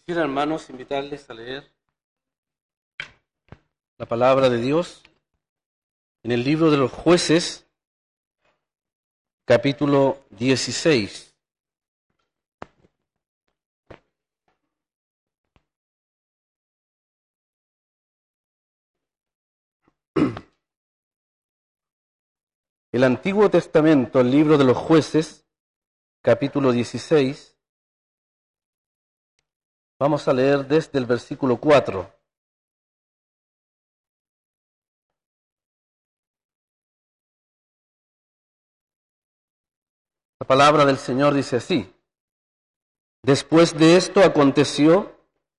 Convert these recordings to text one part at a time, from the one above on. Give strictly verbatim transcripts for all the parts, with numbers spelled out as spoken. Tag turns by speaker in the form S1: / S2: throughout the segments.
S1: Quisiera, hermanos, invitarles a leer la palabra de Dios en el libro de los Jueces, capítulo dieciséis. El Antiguo Testamento, el libro de los Jueces, capítulo dieciséis. Vamos a leer desde el versículo cuatro. La palabra del Señor dice así: Después de esto aconteció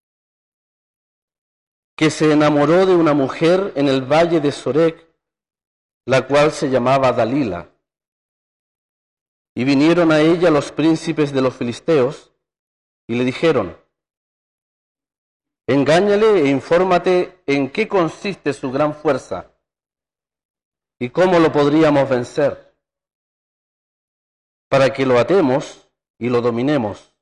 S1: que se enamoró de una mujer en el valle de Sorek, la cual se llamaba Dalila. Y vinieron a ella los príncipes de los filisteos y le dijeron: Engáñale e infórmate en qué consiste su gran fuerza y cómo lo podríamos vencer, para que lo atemos y lo dominemos.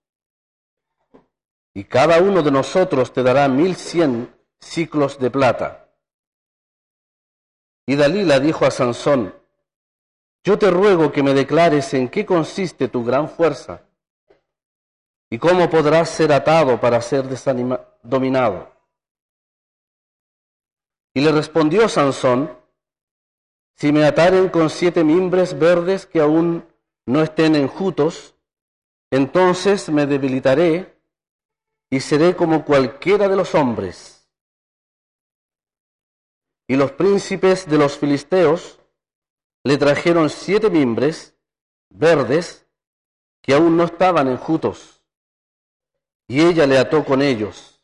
S1: Y cada uno de nosotros te dará mil cien siclos de plata. Y Dalila dijo a Sansón: Yo te ruego que me declares en qué consiste tu gran fuerza y cómo podrás ser atado para ser desanima- dominado. Y le respondió Sansón: Si me ataren con siete mimbres verdes que aún no estén enjutos, entonces me debilitaré y seré como cualquiera de los hombres. Y los príncipes de los filisteos le trajeron siete mimbres verdes que aún no estaban enjutos, y ella le ató con ellos.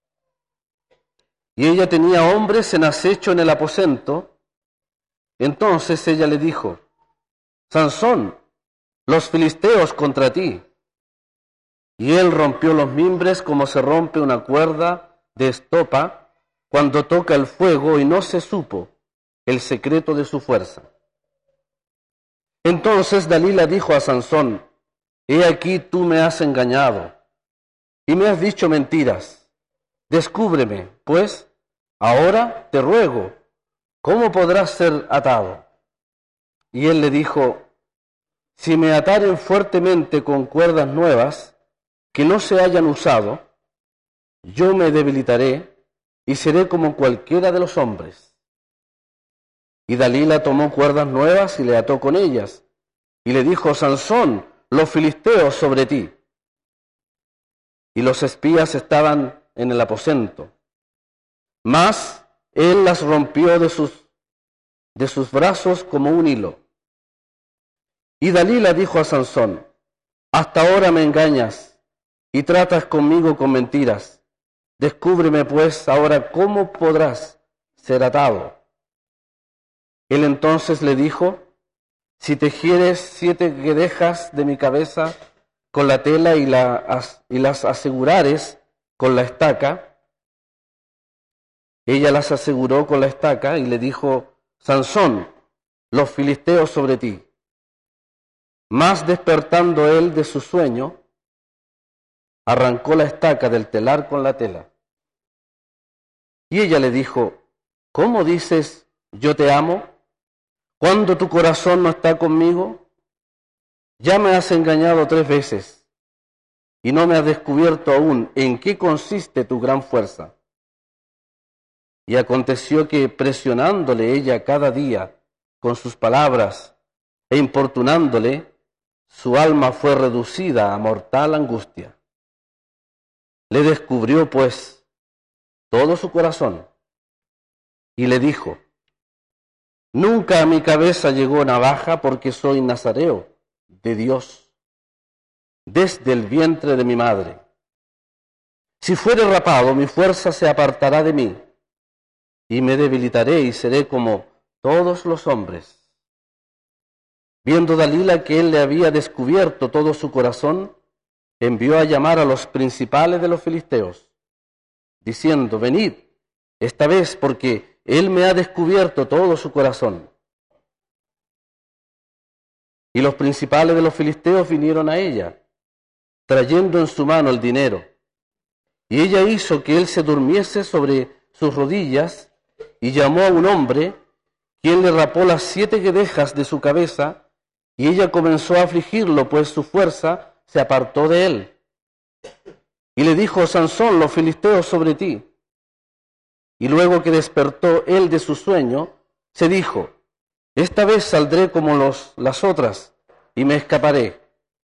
S1: Y ella tenía hombres en acecho en el aposento. Entonces ella le dijo: Sansón, los filisteos contra ti. Y él rompió los mimbres como se rompe una cuerda de estopa cuando toca el fuego, y no se supo el secreto de su fuerza. Entonces Dalila dijo a Sansón: He aquí tú me has engañado y me has dicho mentiras. Descúbreme, pues, ahora te ruego, ¿cómo podrás ser atado? Y él le dijo: Si me ataren fuertemente con cuerdas nuevas que no se hayan usado, yo me debilitaré y seré como cualquiera de los hombres. Y Dalila tomó cuerdas nuevas y le ató con ellas, y le dijo: Sansón, los filisteos sobre ti. Y los espías estaban en el aposento. Mas él las rompió de sus, de sus brazos como un hilo. Y Dalila dijo a Sansón: Hasta ahora me engañas y tratas conmigo con mentiras. Descúbreme pues ahora cómo podrás ser atado. Él entonces le dijo: Si tejieres siete guedejas de mi cabeza con la tela y, la, y las asegurares con la estaca. Ella las aseguró con la estaca y le dijo: Sansón, los filisteos sobre ti. Mas despertando él de su sueño, arrancó la estaca del telar con la tela. Y ella le dijo: ¿Cómo dices, yo te amo, cuando tu corazón no está conmigo? Ya me has engañado tres veces, y no me has descubierto aún en qué consiste tu gran fuerza. Y aconteció que, presionándole ella cada día con sus palabras e importunándole, su alma fue reducida a mortal angustia. Le descubrió, pues, todo su corazón, y le dijo: Nunca a mi cabeza llegó navaja, porque soy nazareo de Dios desde el vientre de mi madre. Si fuere rapado, mi fuerza se apartará de mí, y me debilitaré y seré como todos los hombres. Viendo Dalila que él le había descubierto todo su corazón, envió a llamar a los principales de los filisteos, diciendo: Venid esta vez, porque él me ha descubierto todo su corazón. Y los principales de los filisteos vinieron a ella, trayendo en su mano el dinero, Y ella hizo que él se durmiese sobre sus rodillas y llamó a un hombre, quien le rapó las siete guedejas de su cabeza, y ella comenzó a afligirlo, pues su fuerza se apartó de él. Y le dijo: Sansón, los filisteos sobre ti. Y luego que despertó él de su sueño, se dijo: esta vez saldré como los, las otras, y me escaparé.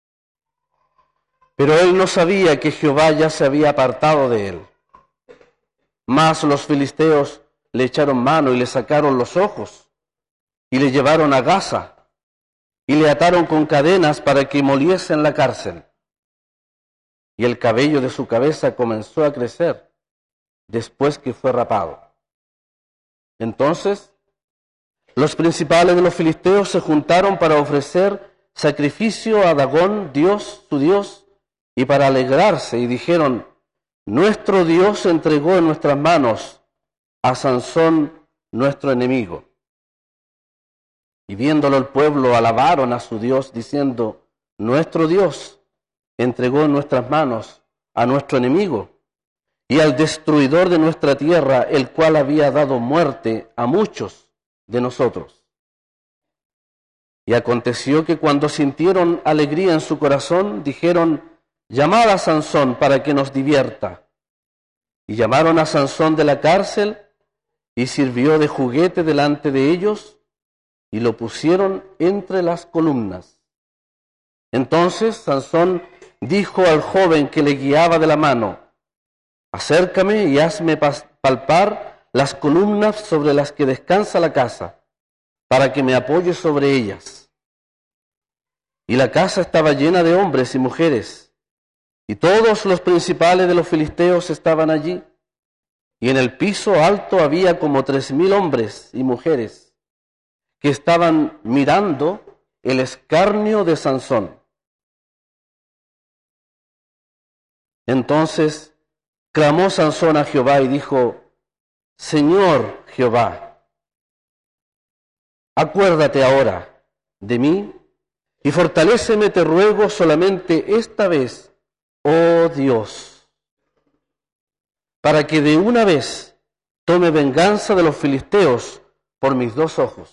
S1: Pero él no sabía que Jehová ya se había apartado de él. Mas los filisteos le echaron mano y le sacaron los ojos, y le llevaron a Gaza, y le ataron con cadenas para que moliese en la cárcel. Y el cabello de su cabeza comenzó a crecer después que fue rapado. Entonces los principales de los filisteos se juntaron para ofrecer sacrificio a Dagón, Dios, su Dios, y para alegrarse, y dijeron: nuestro Dios entregó en nuestras manos a Sansón, nuestro enemigo. Y viéndolo el pueblo, alabaron a su Dios, diciendo: nuestro Dios entregó en nuestras manos a nuestro enemigo y al destruidor de nuestra tierra, el cual había dado muerte a muchos de nosotros. Y aconteció que cuando sintieron alegría en su corazón, dijeron: llamad a Sansón para que nos divierta. Y llamaron a Sansón de la cárcel, y sirvió de juguete delante de ellos, y lo pusieron entre las columnas. Entonces Sansón dijo al joven que le guiaba de la mano: acércame y hazme palpar las columnas sobre las que descansa la casa, para que me apoye sobre ellas. Y la casa estaba llena de hombres y mujeres, y todos los principales de los filisteos estaban allí, y en el piso alto había como tres mil hombres y mujeres que estaban mirando el escarnio de Sansón. Entonces clamó Sansón a Jehová y dijo: Señor Jehová, acuérdate ahora de mí y fortaléceme, te ruego, solamente esta vez, oh Dios, para que de una vez tome venganza de los filisteos por mis dos ojos.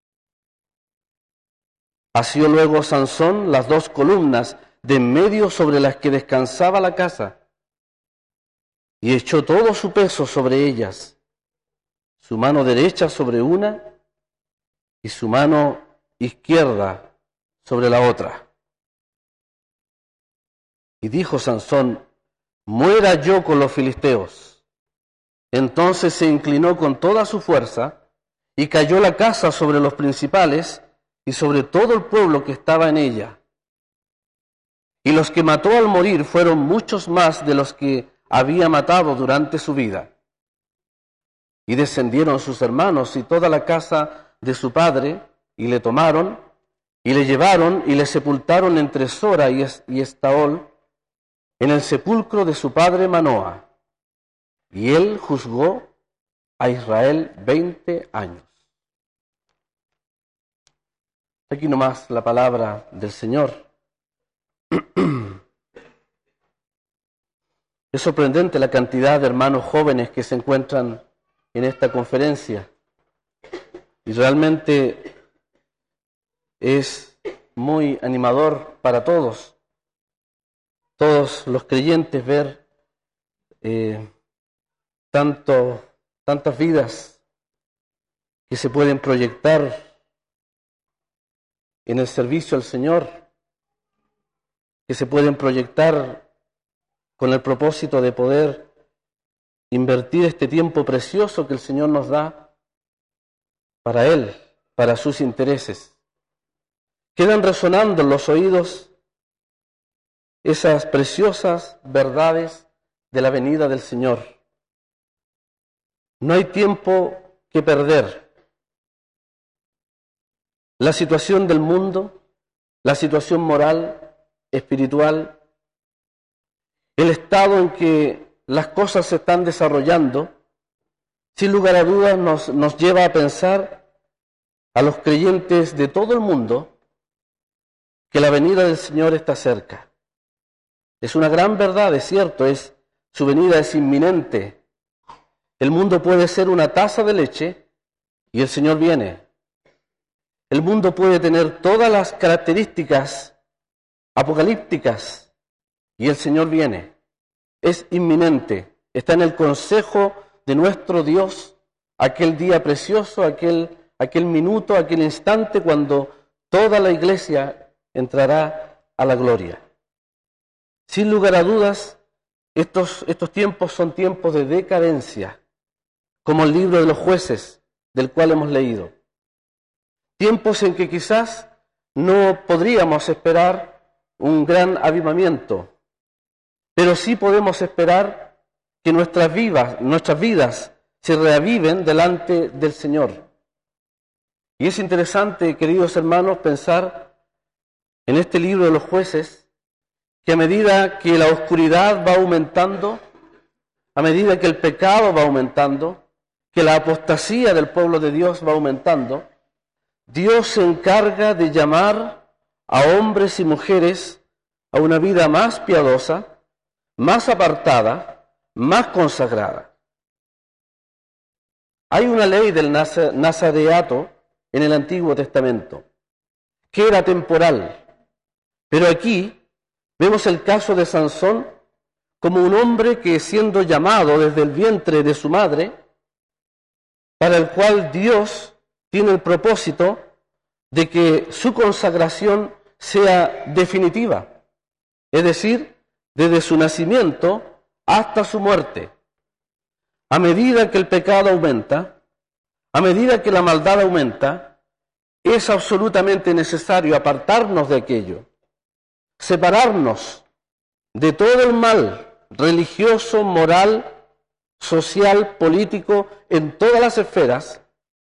S1: Asió luego Sansón las dos columnas de en medio sobre las que descansaba la casa, y echó todo su peso sobre ellas, su mano derecha sobre una y su mano izquierda sobre la otra. Y dijo Sansón: muera yo con los filisteos. Entonces se inclinó con toda su fuerza, y cayó la casa sobre los principales y sobre todo el pueblo que estaba en ella. Y los que mató al morir fueron muchos más de los que había matado durante su vida. Y descendieron sus hermanos y toda la casa de su padre, y le tomaron, y le llevaron, y le sepultaron entre Sora y Estaol, en el sepulcro de su padre Manoa. Y él juzgó a Israel veinte años. Aquí nomás la palabra del Señor. Es sorprendente la cantidad de hermanos jóvenes que se encuentran en esta conferencia. Y realmente es muy animador para todos, todos los creyentes, ver eh, tanto, tantas vidas que se pueden proyectar en el servicio al Señor, que se pueden proyectar con el propósito de poder invertir este tiempo precioso que el Señor nos da para Él, para sus intereses. Quedan resonando en los oídos esas preciosas verdades de la venida del Señor. No hay tiempo que perder. La situación del mundo, la situación moral, espiritual, el estado en que las cosas se están desarrollando, sin lugar a dudas nos, nos lleva a pensar a los creyentes de todo el mundo que la venida del Señor está cerca. Es una gran verdad, es cierto, es su venida es inminente. El mundo puede ser una taza de leche y el Señor viene. El mundo puede tener todas las características apocalípticas y el Señor viene. Es inminente. Está en el consejo de nuestro Dios aquel día precioso, aquel, aquel minuto, aquel instante cuando toda la iglesia entrará a la gloria. Sin lugar a dudas, estos, estos tiempos son tiempos de decadencia, como el libro de los jueces, del cual hemos leído. Tiempos en que quizás no podríamos esperar un gran avivamiento, pero sí podemos esperar que nuestras vidas, nuestras vidas se reaviven delante del Señor. Y es interesante, queridos hermanos, pensar en este libro de los jueces, que a medida que la oscuridad va aumentando, a medida que el pecado va aumentando, que la apostasía del pueblo de Dios va aumentando, Dios se encarga de llamar a hombres y mujeres a una vida más piadosa, más apartada, más consagrada. Hay una ley del nazareato en el Antiguo Testamento, que era temporal, pero aquí vemos el caso de Sansón como un hombre que, siendo llamado desde el vientre de su madre, para el cual Dios tiene el propósito de que su consagración sea definitiva, es decir, desde su nacimiento hasta su muerte. A medida que el pecado aumenta, a medida que la maldad aumenta, es absolutamente necesario apartarnos de aquello, separarnos de todo el mal religioso, moral, social, político, en todas las esferas,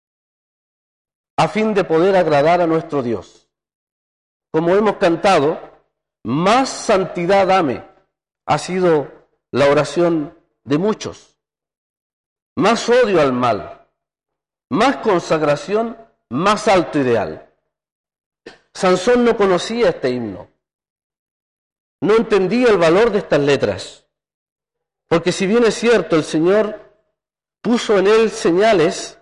S1: a fin de poder agradar a nuestro Dios. Como hemos cantado, más santidad dame, ha sido la oración de muchos. Más odio al mal, más consagración, más alto ideal. Sansón no conocía este himno, no entendía el valor de estas letras, porque si bien es cierto, el Señor puso en él señales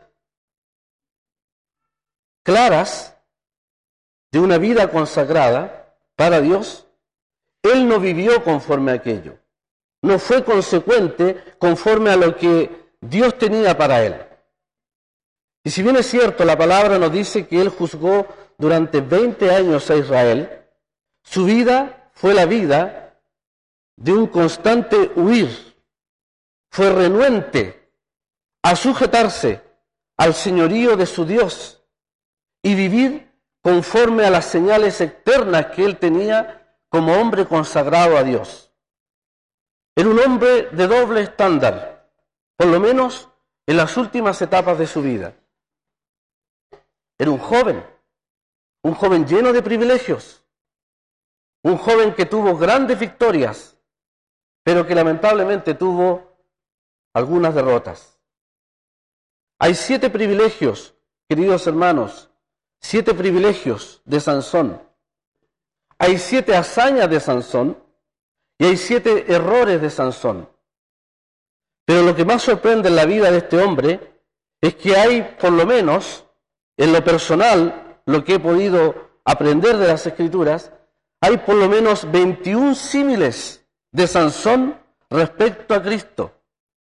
S1: claras de una vida consagrada para Dios, él no vivió conforme a aquello, no fue consecuente conforme a lo que Dios tenía para él. Y si bien es cierto, la palabra nos dice que él juzgó durante veinte años a Israel, su vida fue la vida de un constante huir, fue renuente a sujetarse al señorío de su Dios y vivir conforme a las señales externas que él tenía como hombre consagrado a Dios. Era un hombre de doble estándar, por lo menos en las últimas etapas de su vida. Era un joven, un joven lleno de privilegios, un joven que tuvo grandes victorias, pero que lamentablemente tuvo algunas derrotas. Hay siete privilegios, queridos hermanos, siete privilegios de Sansón. Hay siete hazañas de Sansón y hay siete errores de Sansón. Pero lo que más sorprende en la vida de este hombre es que hay, por lo menos, en lo personal, lo que he podido aprender de las Escrituras, hay por lo menos veintiún símiles de Sansón respecto a Cristo.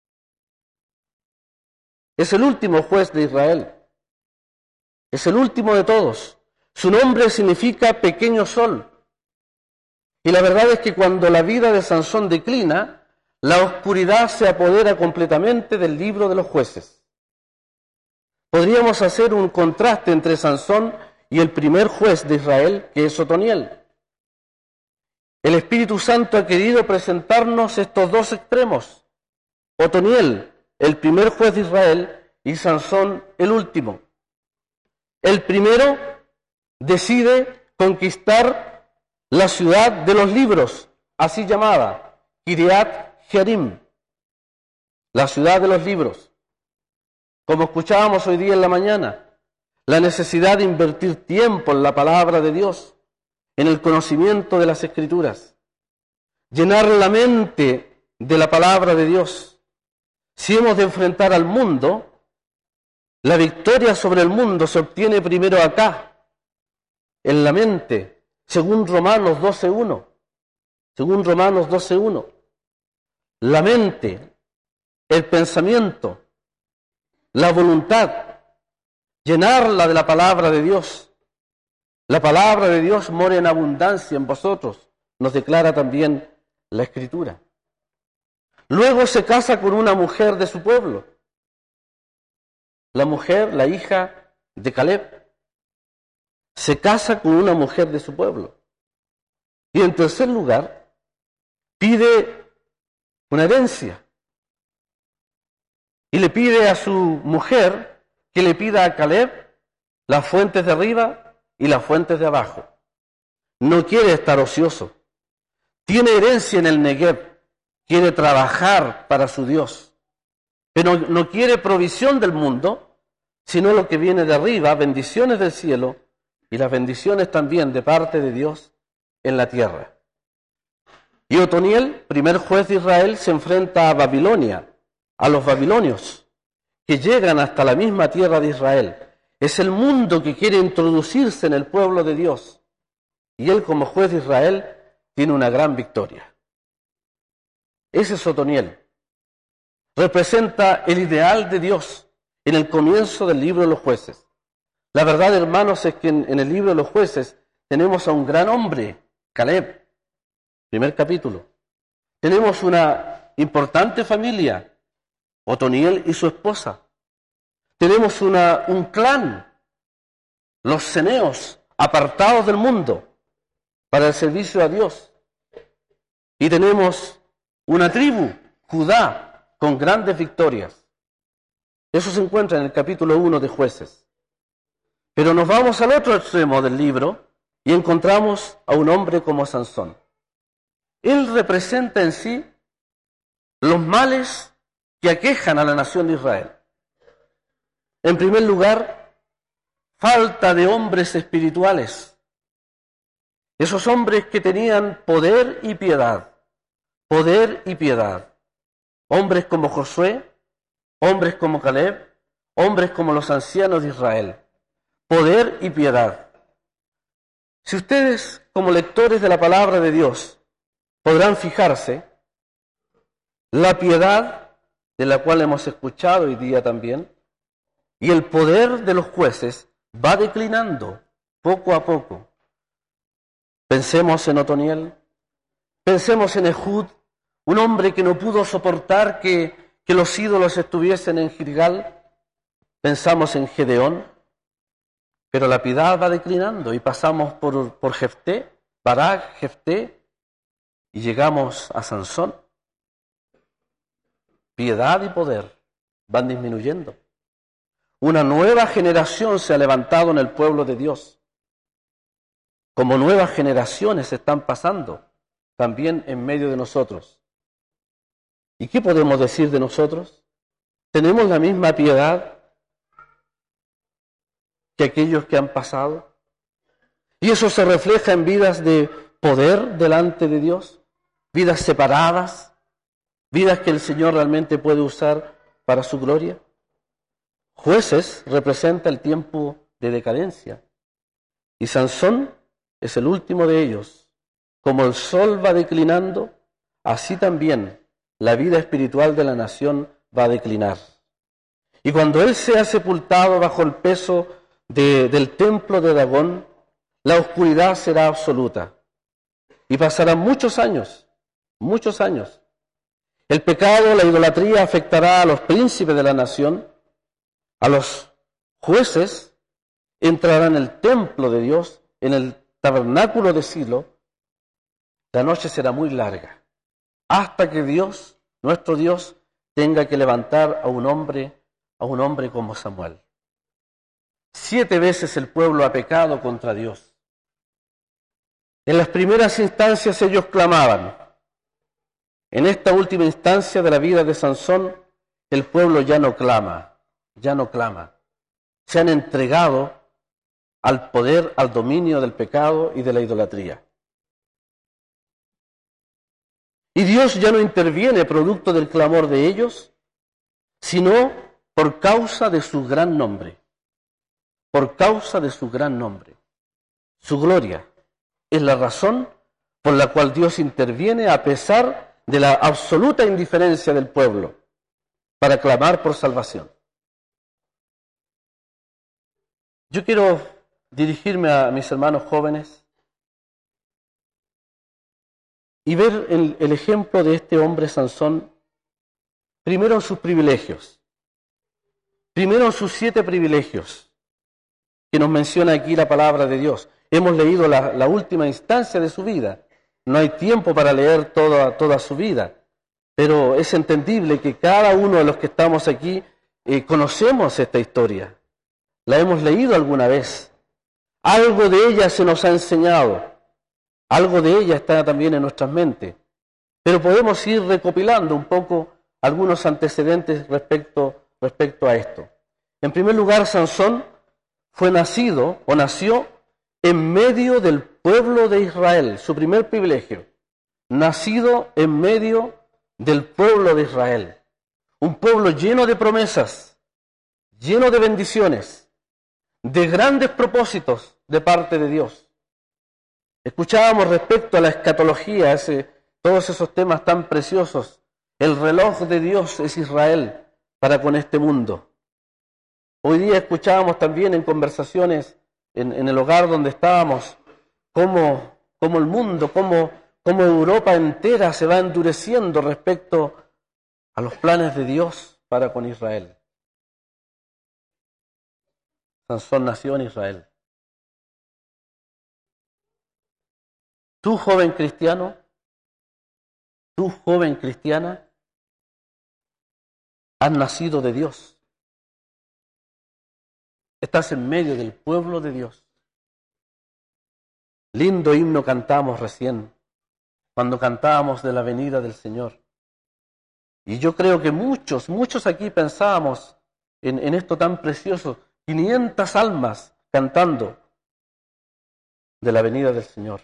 S1: Es el último juez de Israel. Es el último de todos. Su nombre significa pequeño sol. Y la verdad es que cuando la vida de Sansón declina, la oscuridad se apodera completamente del libro de los jueces. Podríamos hacer un contraste entre Sansón y el primer juez de Israel, que es Otoniel. El Espíritu Santo ha querido presentarnos estos dos extremos. Otoniel, el primer juez de Israel, y Sansón, el último. El primero decide conquistar la ciudad de los libros, así llamada, Kiriat Jearim, la ciudad de los libros. Como escuchábamos hoy día en la mañana, la necesidad de invertir tiempo en la palabra de Dios, en el conocimiento de las Escrituras, llenar la mente de la palabra de Dios. Si hemos de enfrentar al mundo, la victoria sobre el mundo se obtiene primero acá, en la mente, según Romanos doce uno. Según Romanos doce uno. La mente, el pensamiento, la voluntad, llenarla de la palabra de Dios. La palabra de Dios mora en abundancia en vosotros, nos declara también la Escritura. Luego se casa con una mujer de su pueblo. La mujer, la hija de Caleb, se casa con una mujer de su pueblo. Y en tercer lugar, pide una herencia. Y le pide a su mujer que le pida a Caleb las fuentes de arriba y las fuentes de abajo. No quiere estar ocioso. Tiene herencia en el Negev. Quiere trabajar para su Dios. Pero no quiere provisión del mundo, sino lo que viene de arriba, bendiciones del cielo y las bendiciones también de parte de Dios en la tierra. Y Otoniel, primer juez de Israel, se enfrenta a Babilonia, a los babilonios, que llegan hasta la misma tierra de Israel. Es el mundo que quiere introducirse en el pueblo de Dios. Y él, como juez de Israel, tiene una gran victoria. Ese es Otoniel. Representa el ideal de Dios en el comienzo del libro de los jueces. La verdad, hermanos, es que en, en el libro de los jueces tenemos a un gran hombre, Caleb, primer capítulo. Tenemos una importante familia, Otoniel y su esposa. Tenemos una, un clan, los ceneos, apartados del mundo, para el servicio a Dios. Y tenemos una tribu, Judá, con grandes victorias. Eso se encuentra en el capítulo uno de Jueces. Pero nos vamos al otro extremo del libro y encontramos a un hombre como Sansón. Él representa en sí los males que aquejan a la nación de Israel. En primer lugar, falta de hombres espirituales. Esos hombres que tenían poder y piedad. Poder y piedad. Hombres como Josué, hombres como Caleb, hombres como los ancianos de Israel. Poder y piedad. Si ustedes, como lectores de la palabra de Dios, podrán fijarse, la piedad, de la cual hemos escuchado hoy día también, y el poder de los jueces va declinando poco a poco. Pensemos en Otoniel, pensemos en Ehud, un hombre que no pudo soportar que, que los ídolos estuviesen en Gilgal. Pensamos en Gedeón, pero la piedad va declinando y pasamos por, por Jefté, Barak, Jefté, y llegamos a Sansón. Piedad y poder van disminuyendo. Una nueva generación se ha levantado en el pueblo de Dios. Como nuevas generaciones están pasando también en medio de nosotros. ¿Y qué podemos decir de nosotros? ¿Tenemos la misma piedad que aquellos que han pasado? Y eso se refleja en vidas de poder delante de Dios, vidas separadas, vidas que el Señor realmente puede usar para su gloria. Jueces representa el tiempo de decadencia y Sansón es el último de ellos. Como el sol va declinando, así también la vida espiritual de la nación va a declinar. Y cuando él sea sepultado bajo el peso de, del templo de Dagón, la oscuridad será absoluta. Y pasarán muchos años, muchos años. El pecado, la idolatría afectará a los príncipes de la nación, a los jueces, entrarán en el templo de Dios, en el tabernáculo de Silo. La noche será muy larga, hasta que Dios, nuestro Dios, tenga que levantar a un hombre, a un hombre como Samuel. Siete veces el pueblo ha pecado contra Dios. En las primeras instancias ellos clamaban. En esta última instancia de la vida de Sansón, el pueblo ya no clama, ya no clama. Se han entregado al poder, al dominio del pecado y de la idolatría. Y Dios ya no interviene producto del clamor de ellos, sino por causa de su gran nombre. Por causa de su gran nombre. Su gloria es la razón por la cual Dios interviene a pesar de la absoluta indiferencia del pueblo para clamar por salvación. Yo quiero dirigirme a mis hermanos jóvenes y ver el, el ejemplo de este hombre Sansón, primero en sus privilegios, primero en sus siete privilegios que nos menciona aquí la palabra de Dios. Hemos leído la, la última instancia de su vida, no hay tiempo para leer toda, toda su vida, pero es entendible que cada uno de los que estamos aquí eh, conocemos esta historia, la hemos leído alguna vez, algo de ella se nos ha enseñado, algo de ella está también en nuestras mentes, pero podemos ir recopilando un poco algunos antecedentes respecto, respecto a esto. En primer lugar, Sansón fue nacido o nació en medio del pueblo de Israel, su primer privilegio, nacido en medio del pueblo de Israel, un pueblo lleno de promesas, lleno de bendiciones, de grandes propósitos de parte de Dios. Escuchábamos respecto a la escatología, ese, todos esos temas tan preciosos. El reloj de Dios es Israel para con este mundo. Hoy día escuchábamos también en conversaciones en, en el hogar donde estábamos, cómo, cómo el mundo, cómo, cómo Europa entera se va endureciendo respecto a los planes de Dios para con Israel. Sansón nació en Israel. Tú, joven cristiano, tú, joven cristiana, has nacido de Dios. Estás en medio del pueblo de Dios. Lindo himno cantamos recién, cuando cantábamos de la venida del Señor. Y yo creo que muchos, muchos aquí pensábamos en, en esto tan precioso, quinientas almas cantando de la venida del Señor.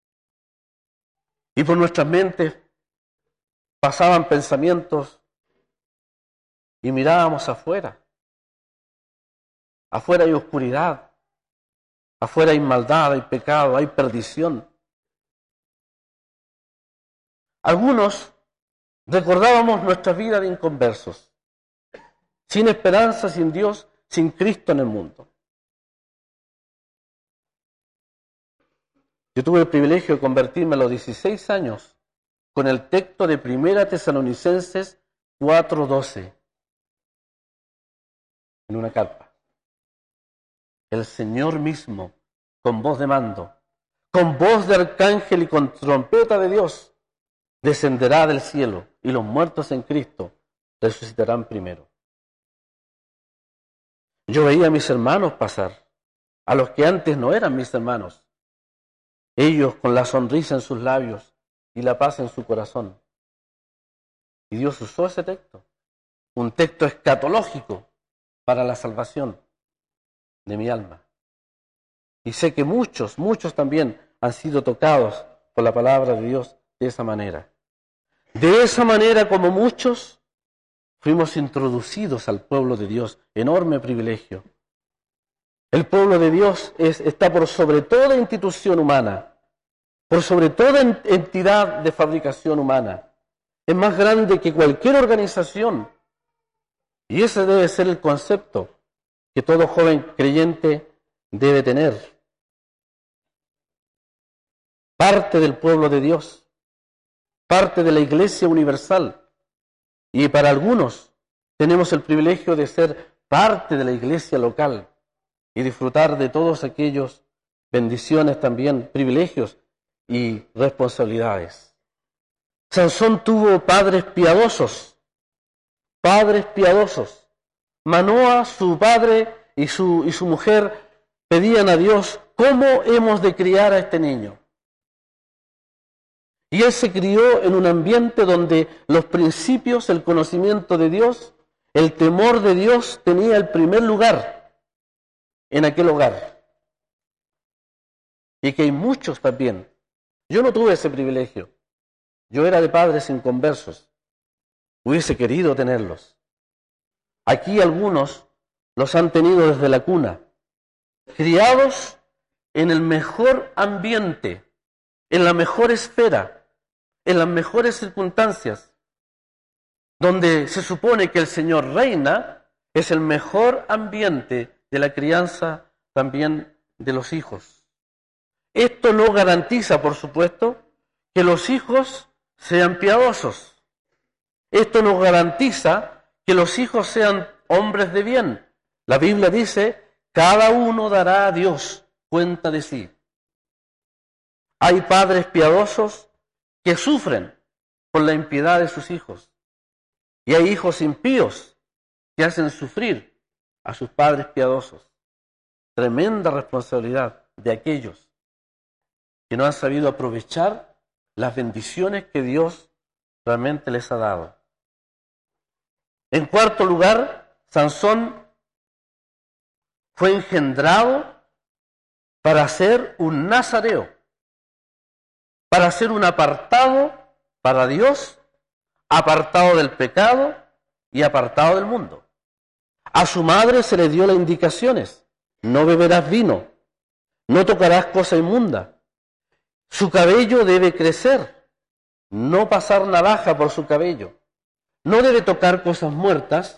S1: Y por nuestras mentes pasaban pensamientos y mirábamos afuera. Afuera hay oscuridad, afuera hay maldad, hay pecado, hay perdición. Algunos recordábamos nuestra vida de inconversos, sin esperanza, sin Dios, sin Cristo en el mundo. Yo tuve el privilegio de convertirme a los dieciséis años con el texto de Primera Tesalonicenses cuatro doce en una carpa. El Señor mismo, con voz de mando, con voz de arcángel y con trompeta de Dios, descenderá del cielo y los muertos en Cristo resucitarán primero. Yo veía a mis hermanos pasar, a los que antes no eran mis hermanos, ellos con la sonrisa en sus labios y la paz en su corazón. Y Dios usó ese texto, un texto escatológico para la salvación de mi alma. Y sé que muchos, muchos también han sido tocados por la palabra de Dios de esa manera. De esa manera como muchos fuimos introducidos al pueblo de Dios, enorme privilegio. El pueblo de Dios es, está por sobre toda institución humana, por sobre toda entidad de fabricación humana. Es más grande que cualquier organización. Y ese debe ser el concepto que todo joven creyente debe tener. Parte del pueblo de Dios, parte de la Iglesia universal. Y para algunos tenemos el privilegio de ser parte de la iglesia local y disfrutar de todos aquellos bendiciones también, privilegios y responsabilidades. Sansón tuvo padres piadosos, padres piadosos. Manoa, su padre y su, y su mujer pedían a Dios, ¿cómo hemos de criar a este niño? Y él se crió en un ambiente donde los principios, el conocimiento de Dios, el temor de Dios tenía el primer lugar en aquel hogar. Y que hay muchos también. Yo no tuve ese privilegio, Yo era de padres inconversos. Hubiese querido tenerlos. Aquí algunos los han tenido desde la cuna, criados en el mejor ambiente, en la mejor esfera, en las mejores circunstancias, donde se supone que el Señor reina, es el mejor ambiente de la crianza también de los hijos. Esto no garantiza, por supuesto, que los hijos sean piadosos. Esto no garantiza que los hijos sean hombres de bien. La Biblia dice, cada uno dará a Dios cuenta de sí. Hay padres piadosos que sufren por la impiedad de sus hijos. Y hay hijos impíos que hacen sufrir a sus padres piadosos. Tremenda responsabilidad de aquellos que no han sabido aprovechar las bendiciones que Dios realmente les ha dado. En cuarto lugar, Sansón fue engendrado para ser un nazareo, para ser un apartado para Dios, apartado del pecado y apartado del mundo. A su madre se le dio las indicaciones: no beberás vino, no tocarás cosa inmunda, su cabello debe crecer, no pasar navaja por su cabello, no debe tocar cosas muertas,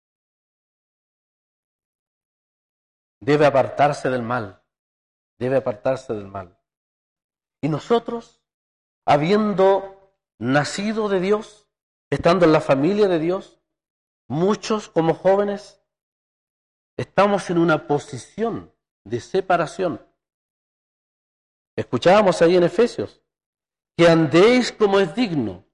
S1: debe apartarse del mal, debe apartarse del mal. Y nosotros, habiendo nacido de Dios, estando en la familia de Dios, muchos como jóvenes, estamos en una posición de separación. Escuchábamos ahí en Efesios, que andéis como es digno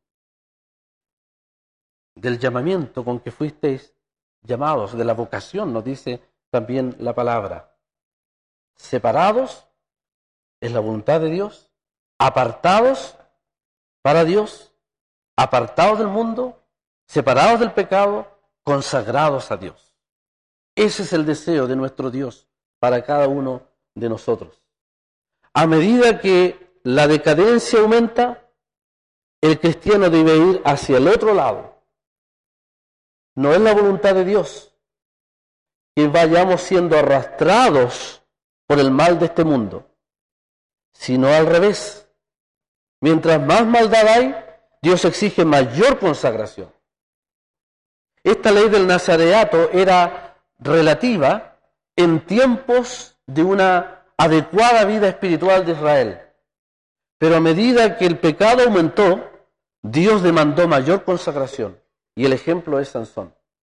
S1: del llamamiento con que fuisteis llamados, de la vocación, nos dice también la palabra. Separados es la voluntad de Dios, apartados para Dios, apartados del mundo, separados del pecado, consagrados a Dios. Ese es el deseo de nuestro Dios para cada uno de nosotros. A medida que la decadencia aumenta, el cristiano debe ir hacia el otro lado. No es la voluntad de Dios que vayamos siendo arrastrados por el mal de este mundo, sino al revés. Mientras más maldad hay, Dios exige mayor consagración. Esta ley del nazareato era relativa en tiempos de una adecuada vida espiritual de Israel. Pero a medida que el pecado aumentó, Dios demandó mayor consagración. Y el ejemplo es Sansón.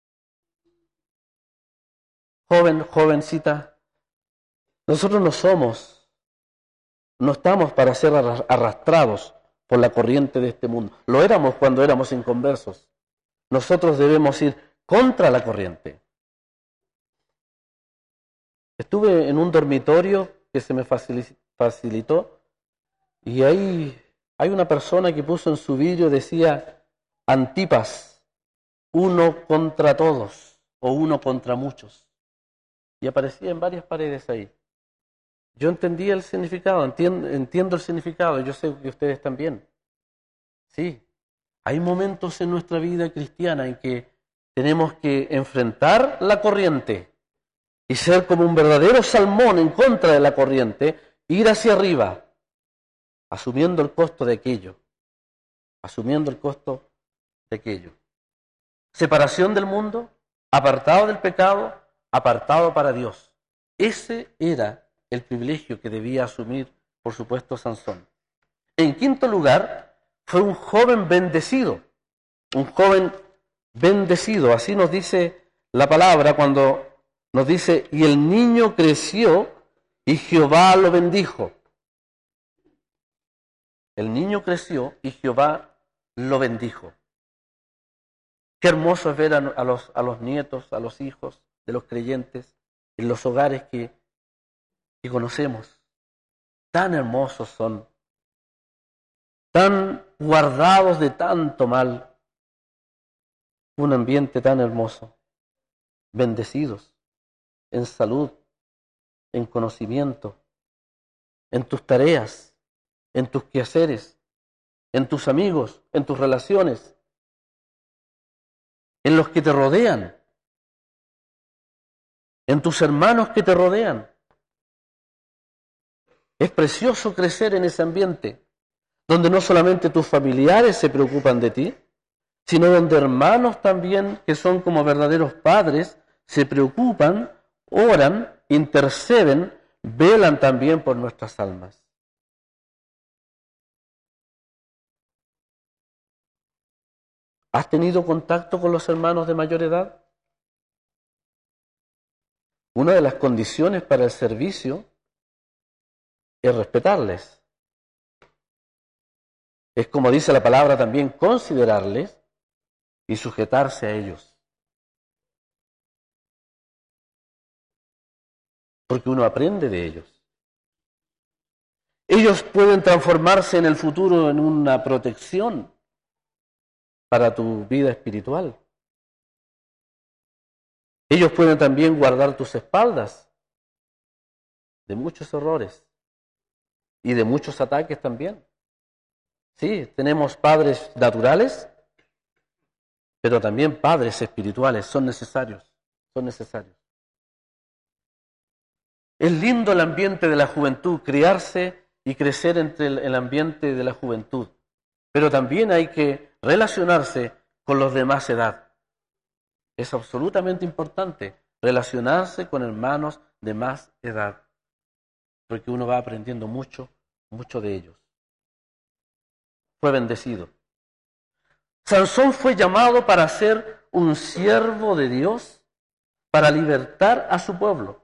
S1: Joven, jovencita, nosotros no somos, no estamos para ser arrastrados por la corriente de este mundo. Lo éramos cuando éramos inconversos. Nosotros debemos ir contra la corriente. Estuve en un dormitorio que se me facilitó y ahí hay una persona que puso en su vidrio, decía, Antipas, uno contra todos o uno contra muchos. Y aparecía en varias paredes ahí. Yo entendía el significado, entiendo, entiendo el significado, yo sé que ustedes también. Sí, hay momentos en nuestra vida cristiana en que tenemos que enfrentar la corriente y ser como un verdadero salmón en contra de la corriente, ir hacia arriba, asumiendo el costo de aquello, asumiendo el costo de aquello. Separación del mundo, apartado del pecado, apartado para Dios. Ese era el privilegio que debía asumir, por supuesto, Sansón. En quinto lugar, fue un joven bendecido, un joven bendecido, así nos dice la palabra cuando nos dice, y el niño creció y Jehová lo bendijo. El niño creció y Jehová lo bendijo. Qué hermoso es ver a, a, los, a los nietos, a los hijos de los creyentes en los hogares que, que conocemos. Tan hermosos son, tan guardados de tanto mal. Un ambiente tan hermoso, bendecidos en salud, en conocimiento, en tus tareas, en tus quehaceres, en tus amigos, en tus relaciones, en los que te rodean, en tus hermanos que te rodean. Es precioso crecer en ese ambiente, donde no solamente tus familiares se preocupan de ti, sino donde hermanos también, que son como verdaderos padres, se preocupan, oran, interceden, velan también por nuestras almas. ¿Has tenido contacto con los hermanos de mayor edad? Una de las condiciones para el servicio es respetarles. Es, como dice la palabra, también considerarles y sujetarse a ellos. Porque uno aprende de ellos. Ellos pueden transformarse en el futuro en una protección para tu vida espiritual. Ellos pueden también guardar tus espaldas de muchos errores y de muchos ataques también. Sí, tenemos padres naturales, pero también padres espirituales, son necesarios, son necesarios. Es lindo el ambiente de la juventud, criarse y crecer entre el, el ambiente de la juventud, pero también hay que relacionarse con los de más edad. Es absolutamente importante relacionarse con hermanos de más edad, porque uno va aprendiendo mucho, mucho de ellos. Fue bendecido. Sansón fue llamado para ser un siervo de Dios, para libertar a su pueblo.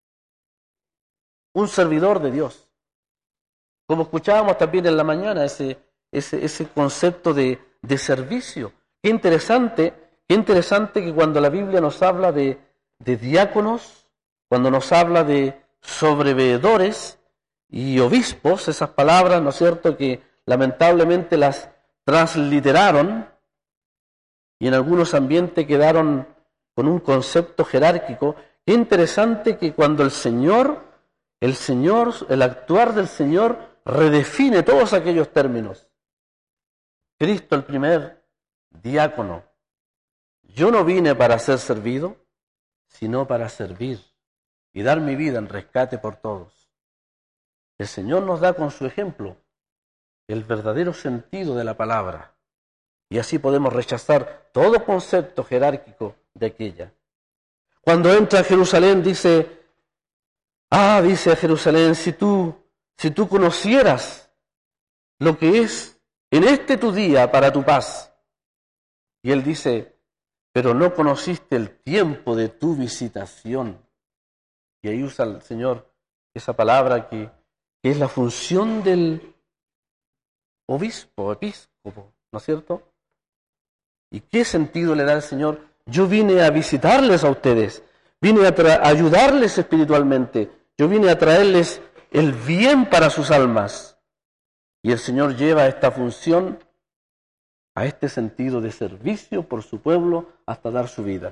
S1: Un servidor de Dios. Como escuchábamos también en la mañana, ese, ese, ese concepto de, de servicio. Qué interesante, qué interesante que cuando la Biblia nos habla de, de diáconos, cuando nos habla de sobreveedores y obispos, esas palabras, ¿no es cierto?, que lamentablemente las transliteraron y en algunos ambientes quedaron con un concepto jerárquico. Qué interesante que cuando el Señor, el Señor, el actuar del Señor redefine todos aquellos términos. Cristo, el primer diácono. Yo no vine para ser servido, sino para servir y dar mi vida en rescate por todos. El Señor nos da con su ejemplo el verdadero sentido de la palabra. Y así podemos rechazar todo concepto jerárquico de aquella. Cuando entra a Jerusalén dice, ah, dice a Jerusalén, si tú, si tú conocieras lo que es en este tu día para tu paz. Y él dice, pero no conociste el tiempo de tu visitación. Y ahí usa el Señor esa palabra que, que es la función del obispo, episcopo, ¿no es cierto? ¿Y qué sentido le da el Señor? Yo vine a visitarles a ustedes, vine a, tra- a ayudarles espiritualmente, yo vine a traerles el bien para sus almas. Y el Señor lleva esta función a este sentido de servicio por su pueblo hasta dar su vida.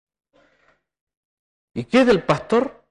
S1: ¿Y qué del pastor?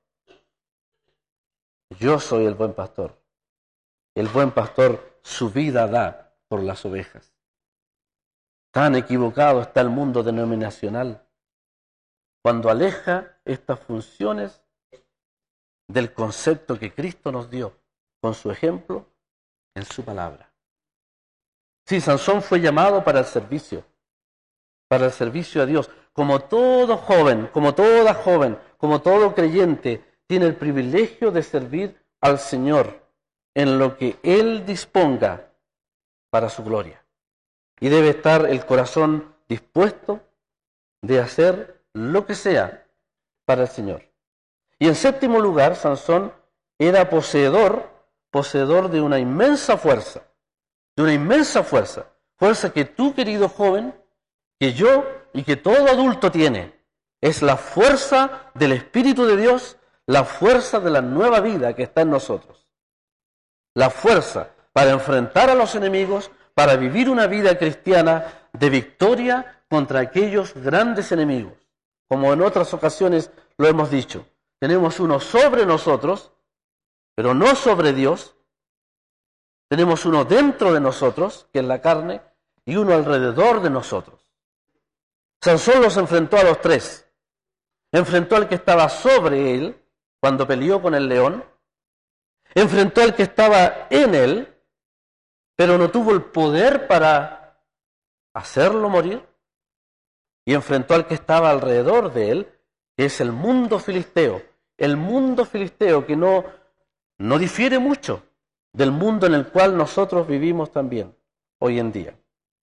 S1: Yo soy el buen pastor. El buen pastor su vida da por las ovejas. Tan equivocado está el mundo denominacional cuando aleja estas funciones del concepto que Cristo nos dio con su ejemplo en su palabra. Sí, Sansón fue llamado para el servicio, para el servicio a Dios. Como todo joven, como toda joven, como todo creyente, tiene el privilegio de servir al Señor en lo que Él disponga para su gloria. Y debe estar el corazón dispuesto de hacer lo que sea para el Señor. Y en séptimo lugar, Sansón era poseedor, poseedor de una inmensa fuerza, de una inmensa fuerza, fuerza que tú, querido joven, que yo y que todo adulto tiene. Es la fuerza del Espíritu de Dios, la fuerza de la nueva vida que está en nosotros. La fuerza para enfrentar a los enemigos, para vivir una vida cristiana de victoria contra aquellos grandes enemigos. Como en otras ocasiones lo hemos dicho, tenemos uno sobre nosotros, pero no sobre Dios. Tenemos uno dentro de nosotros, que es la carne, y uno alrededor de nosotros. Sansón los enfrentó a los tres. Enfrentó al que estaba sobre él cuando peleó con el león. Enfrentó al que estaba en él, pero no tuvo el poder para hacerlo morir. Y enfrentó al que estaba alrededor de él, que es el mundo filisteo. El mundo filisteo que no, no difiere mucho del mundo en el cual nosotros vivimos también hoy en día.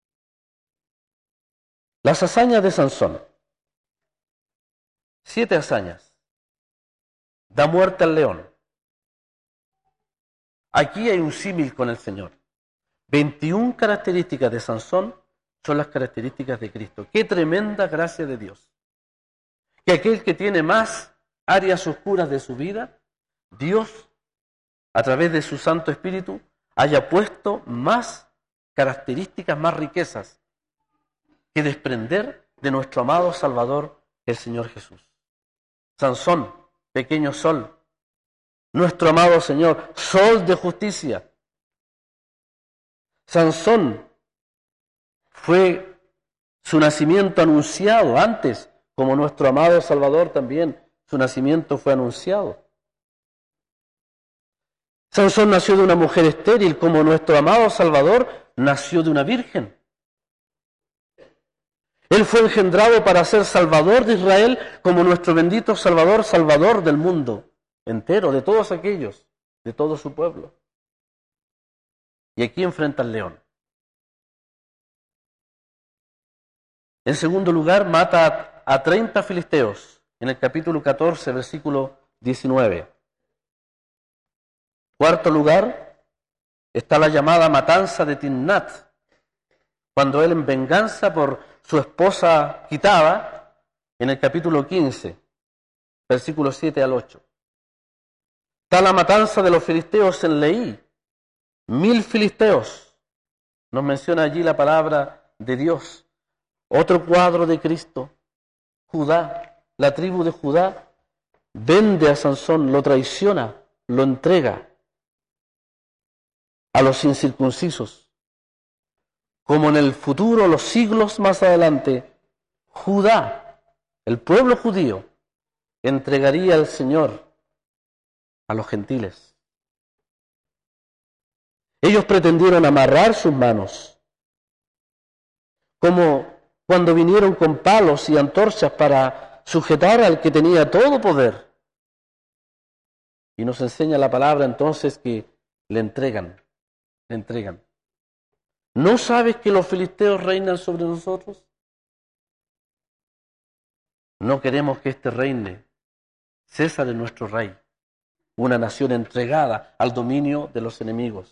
S1: Las hazañas de Sansón. Siete hazañas. Da muerte al león. Aquí hay un símil con el Señor. veintiuna características de Sansón son las características de Cristo. ¡Qué tremenda gracia de Dios! Que aquel que tiene más áreas oscuras de su vida, Dios, a través de su Santo Espíritu, haya puesto más características, más riquezas que desprender de nuestro amado Salvador, el Señor Jesús. Sansón, pequeño sol, nuestro amado Señor, sol de justicia. Sansón fue su nacimiento anunciado antes, como nuestro amado Salvador también, su nacimiento fue anunciado. Sansón nació de una mujer estéril, como nuestro amado Salvador nació de una virgen. Él fue engendrado para ser Salvador de Israel, como nuestro bendito Salvador, Salvador del mundo entero, de todos aquellos, de todo su pueblo. Y aquí enfrenta al león. En segundo lugar, mata a treinta filisteos, en el capítulo catorce, versículo diecinueve. Cuarto lugar, está la llamada matanza de Timnat, cuando él en venganza por su esposa quitada, en el capítulo quince, versículos siete al ocho. Está la matanza de los filisteos en Leí, mil filisteos, nos menciona allí la palabra de Dios. Otro cuadro de Cristo, Judá, la tribu de Judá, vende a Sansón, lo traiciona, lo entrega a los incircuncisos. Como en el futuro, los siglos más adelante, Judá, el pueblo judío, entregaría al Señor a los gentiles. Ellos pretendieron amarrar sus manos, como cuando vinieron con palos y antorchas para sujetar al que tenía todo poder. Y nos enseña la palabra entonces que le entregan, le entregan. ¿No sabes que los filisteos reinan sobre nosotros? No queremos que este reine. César es nuestro rey, una nación entregada al dominio de los enemigos.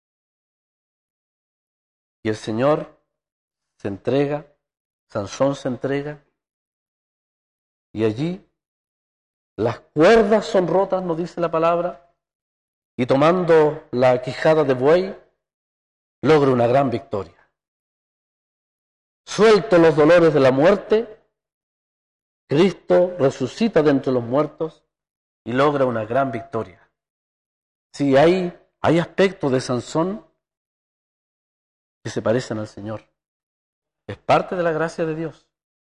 S1: Y el Señor se entrega, Sansón se entrega, y allí las cuerdas son rotas, nos dice la palabra, y tomando la quijada de buey, logra una gran victoria. Suelto los dolores de la muerte, Cristo resucita de entre los muertos y logra una gran victoria. Sí, hay, hay aspectos de Sansón que se parecen al Señor. Es parte de la gracia de Dios.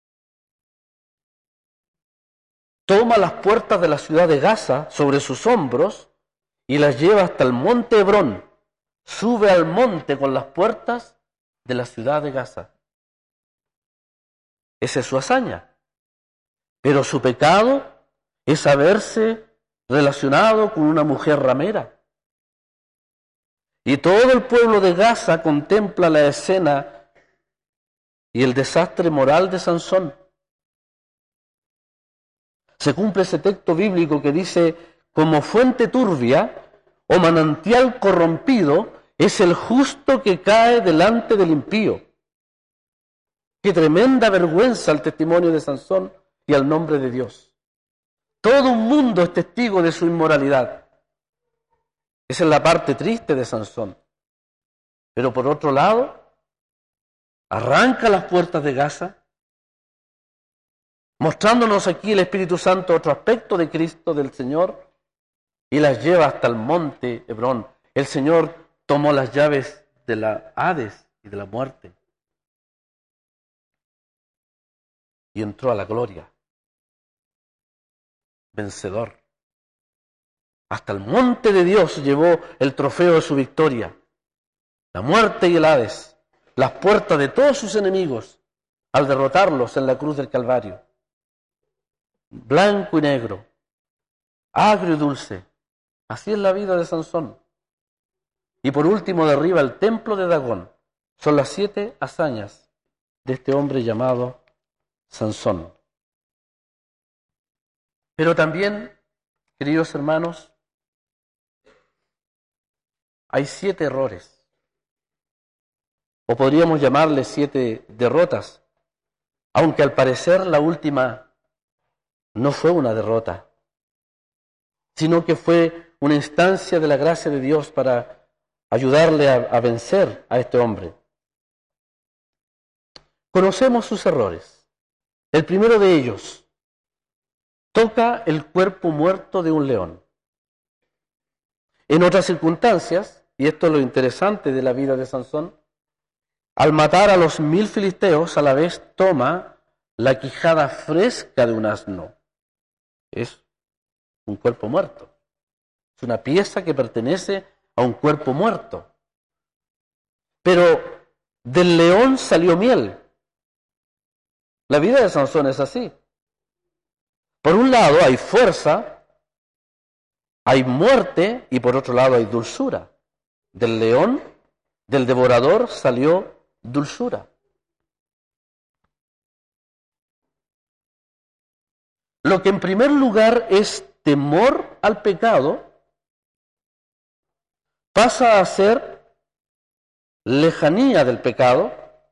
S1: Toma las puertas de la ciudad de Gaza sobre sus hombros y las lleva hasta el monte Hebrón. Sube al monte con las puertas de la ciudad de Gaza. Esa es su hazaña. Pero su pecado es haberse relacionado con una mujer ramera. Y todo el pueblo de Gaza contempla la escena y el desastre moral de Sansón. Se cumple ese texto bíblico que dice, como fuente turbia o manantial corrompido es el justo que cae delante del impío. Qué tremenda vergüenza al testimonio de Sansón y al nombre de Dios. Todo un mundo es testigo de su inmoralidad. Esa es la parte triste de Sansón. Pero por otro lado, arranca las puertas de Gaza, mostrándonos aquí el Espíritu Santo otro aspecto de Cristo, del Señor, y las lleva hasta el monte Hebrón. El Señor tomó las llaves de la Hades y de la muerte y entró a la gloria, vencedor. Hasta el monte de Dios llevó el trofeo de su victoria. La muerte y el Hades, las puertas de todos sus enemigos, al derrotarlos en la cruz del Calvario. Blanco y negro, agrio y dulce. Así es la vida de Sansón. Y por último derriba el templo de Dagón. Son las siete hazañas de este hombre llamado Sansón. Pero también, queridos hermanos, hay siete errores, o podríamos llamarle siete derrotas, aunque al parecer la última no fue una derrota, sino que fue una instancia de la gracia de Dios para ayudarle a, a vencer a este hombre. Conocemos sus errores. El primero de ellos, toca el cuerpo muerto de un león. En otras circunstancias, y esto es lo interesante de la vida de Sansón, al matar a los mil filisteos, a la vez toma la quijada fresca de un asno. Es un cuerpo muerto. Es una pieza que pertenece a un cuerpo muerto. Pero del león salió miel. La vida de Sansón es así. Por un lado hay fuerza, hay muerte, y por otro lado hay dulzura. Del león, del devorador, salió dulzura. Lo que en primer lugar es temor al pecado, pasa a ser lejanía del pecado.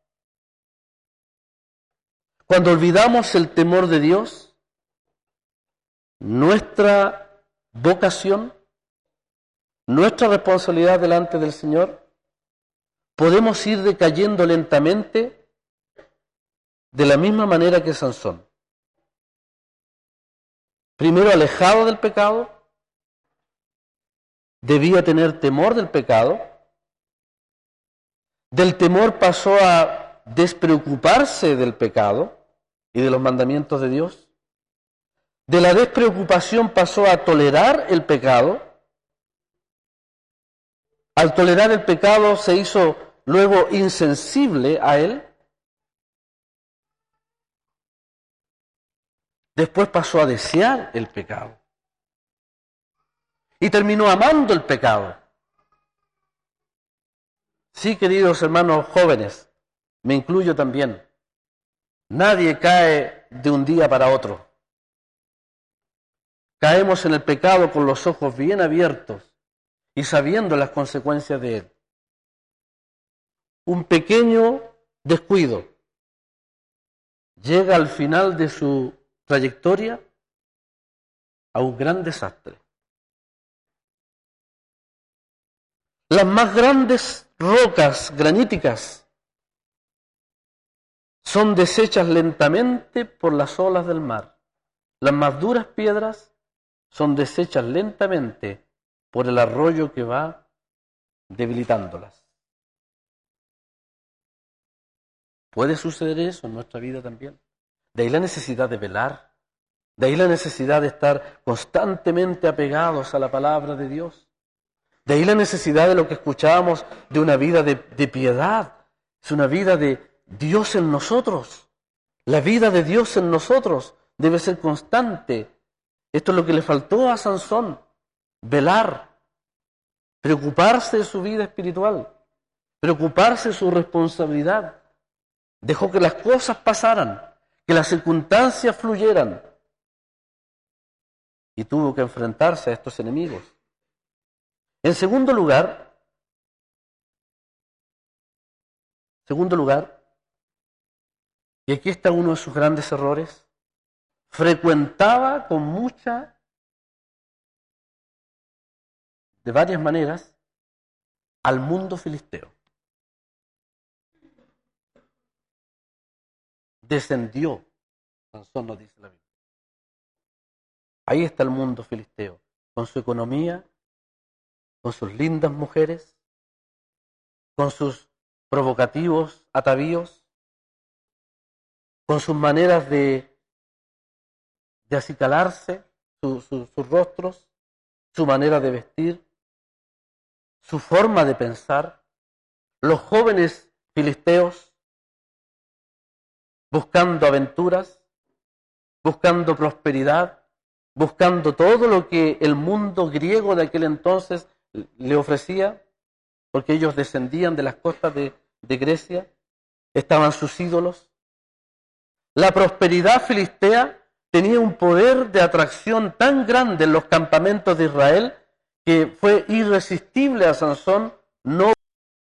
S1: Cuando olvidamos el temor de Dios, nuestra vocación, nuestra responsabilidad delante del Señor, podemos ir decayendo lentamente de la misma manera que Sansón. Primero alejado del pecado, debía tener temor del pecado. Del temor pasó a despreocuparse del pecado y de los mandamientos de Dios. De la despreocupación pasó a tolerar el pecado. Al tolerar el pecado se hizo luego insensible a él. Después pasó a desear el pecado. Y terminó amando el pecado. Sí, queridos hermanos jóvenes, me incluyo también. Nadie cae de un día para otro. Caemos en el pecado con los ojos bien abiertos y sabiendo las consecuencias de él. Un pequeño descuido llega al final de su trayectoria a un gran desastre. Las más grandes rocas graníticas son deshechas lentamente por las olas del mar. Las más duras piedras son deshechas lentamente por el arroyo que va debilitándolas. ¿Puede suceder eso en nuestra vida también? De ahí la necesidad de velar, de ahí la necesidad de estar constantemente apegados a la palabra de Dios. De ahí la necesidad de lo que escuchábamos, de una vida de, de piedad. Es una vida de Dios en nosotros. La vida de Dios en nosotros debe ser constante. Esto es lo que le faltó a Sansón. Velar. Preocuparse de su vida espiritual. Preocuparse de su responsabilidad. Dejó que las cosas pasaran, que las circunstancias fluyeran. Y tuvo que enfrentarse a estos enemigos. En segundo lugar, segundo lugar, y aquí está uno de sus grandes errores, frecuentaba con mucha, de varias maneras, al mundo filisteo. Descendió, Sansón nos dice la Biblia. Ahí está el mundo filisteo, con su economía, con sus lindas mujeres, con sus provocativos atavíos, con sus maneras de, de acicalarse, su, su, sus rostros, su manera de vestir, su forma de pensar. Los jóvenes filisteos buscando aventuras, buscando prosperidad, buscando todo lo que el mundo griego de aquel entonces le ofrecía, porque ellos descendían de las costas de, de Grecia, estaban sus ídolos. La prosperidad filistea tenía un poder de atracción tan grande en los campamentos de Israel que fue irresistible a Sansón no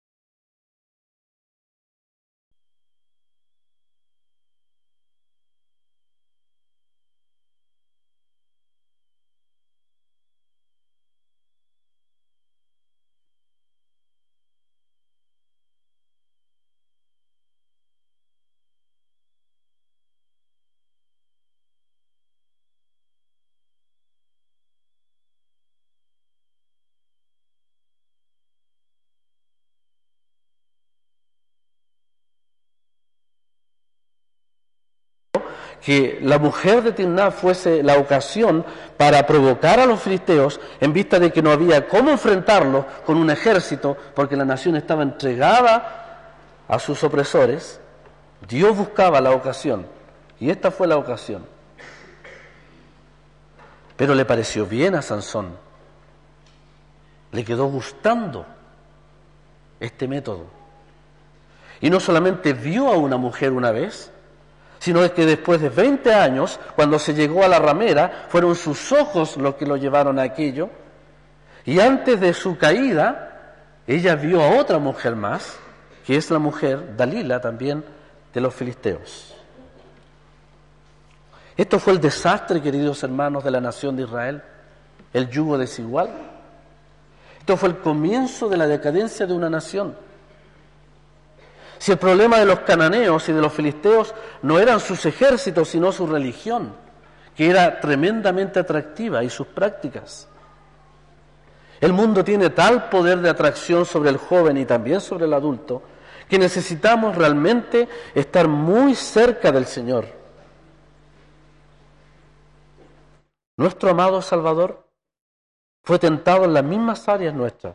S1: que la mujer de Timná fuese la ocasión para provocar a los filisteos en vista de que no había cómo enfrentarlos con un ejército porque la nación estaba entregada a sus opresores. Dios buscaba la ocasión y esta fue la ocasión. Pero le pareció bien a Sansón, le quedó gustando este método. Y no solamente vio a una mujer una vez, sino que después de veinte años, cuando se llegó a la ramera, fueron sus ojos los que lo llevaron a aquello, y antes de su caída, ella vio a otra mujer más, que es la mujer, Dalila también, de los filisteos. Esto fue el desastre, queridos hermanos, de la nación de Israel, el yugo desigual. Esto fue el comienzo de la decadencia de una nación. Si el problema de los cananeos y de los filisteos no eran sus ejércitos, sino su religión, que era tremendamente atractiva, y sus prácticas. El mundo tiene tal poder de atracción sobre el joven y también sobre el adulto, que necesitamos realmente estar muy cerca del Señor. Nuestro amado Salvador fue tentado en las mismas áreas nuestras.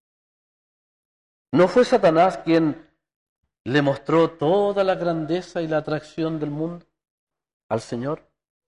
S1: No fue Satanás quien le mostró toda la grandeza y la atracción del mundo al Señor.